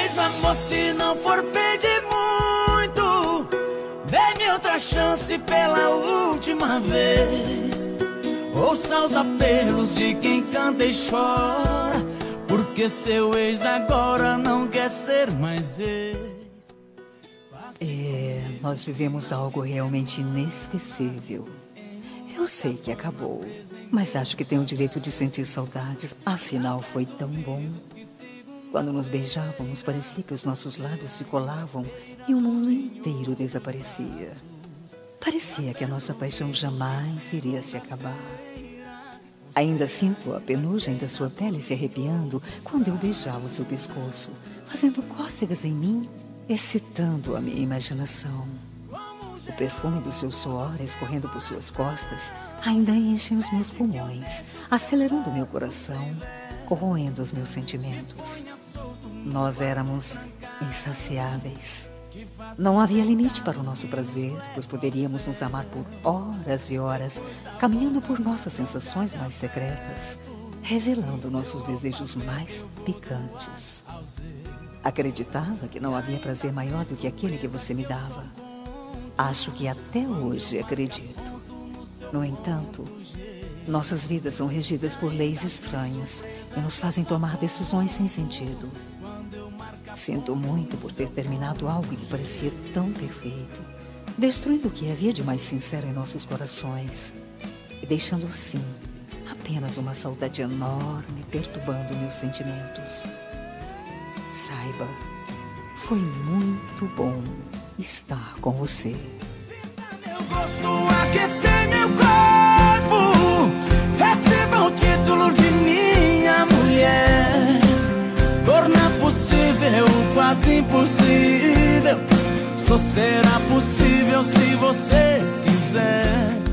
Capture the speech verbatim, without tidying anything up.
Mas amor, se não for pedir muito, dê-me outra chance pela última vez. Ouça os apelos de quem canta e chora, porque seu ex agora não quer ser mais ex. É, nós vivemos algo realmente inesquecível. Eu sei que acabou, mas acho que tenho o direito de sentir saudades. Afinal, foi tão bom. Quando nos beijávamos, parecia que os nossos lábios se colavam e o mundo inteiro desaparecia. Parecia que a nossa paixão jamais iria se acabar. Ainda sinto a penugem da sua pele se arrepiando quando eu beijava o seu pescoço, fazendo cócegas em mim, excitando a minha imaginação. O perfume do seu suor escorrendo por suas costas ainda enche os meus pulmões, acelerando meu coração, corroendo os meus sentimentos. Nós éramos insaciáveis. Não havia limite para o nosso prazer, pois poderíamos nos amar por horas e horas, caminhando por nossas sensações mais secretas, revelando nossos desejos mais picantes. Acreditava que não havia prazer maior do que aquele que você me dava. Acho que até hoje acredito. No entanto, nossas vidas são regidas por leis estranhas e nos fazem tomar decisões sem sentido. Sinto muito por ter terminado algo que parecia tão perfeito, destruindo o que havia de mais sincero em nossos corações e deixando assim apenas uma saudade enorme perturbando meus sentimentos. Saiba, foi muito bom estar com você. Meu gosto, aquecer meu corpo, receba o título de minha mulher. Tornar possível o quase impossível, só será possível se você quiser.